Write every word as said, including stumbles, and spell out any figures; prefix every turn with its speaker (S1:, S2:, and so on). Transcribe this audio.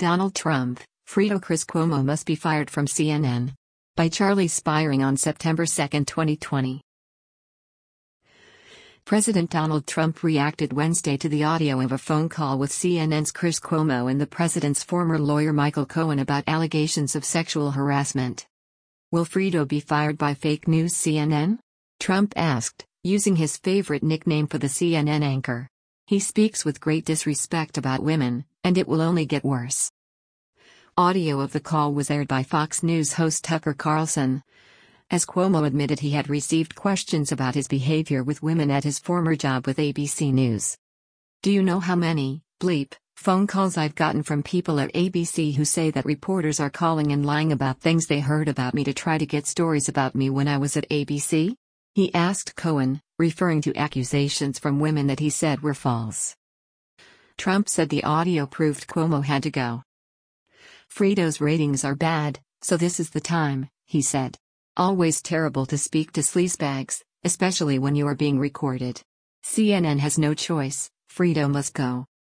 S1: Donald Trump, Fredo Chris Cuomo must be fired from C N N. By Charlie Spiring on September second, twenty twenty. President Donald Trump reacted Wednesday to the audio of a phone call with C N N's Chris Cuomo and the president's former lawyer Michael Cohen about allegations of sexual harassment. Will Fredo be fired by fake news C N N? Trump asked, using his favorite nickname for the C N N anchor. He speaks with great disrespect about women, and it will only get worse. Audio of the call was aired by Fox News host Tucker Carlson. As Cuomo admitted he had received questions about his behavior with women at his former job with A B C News. Do you know how many, bleep, phone calls I've gotten from people at A B C who say that reporters are calling and lying about things they heard about me to try to get stories about me when I was at A B C? He asked Cohen, referring to accusations from women that he said were false. Trump said the audio proved Cuomo had to go. Fredo's ratings are bad, so this is the time, he said. Always terrible to speak to sleazebags, especially when you are being recorded. C N N has no choice, Fredo must go.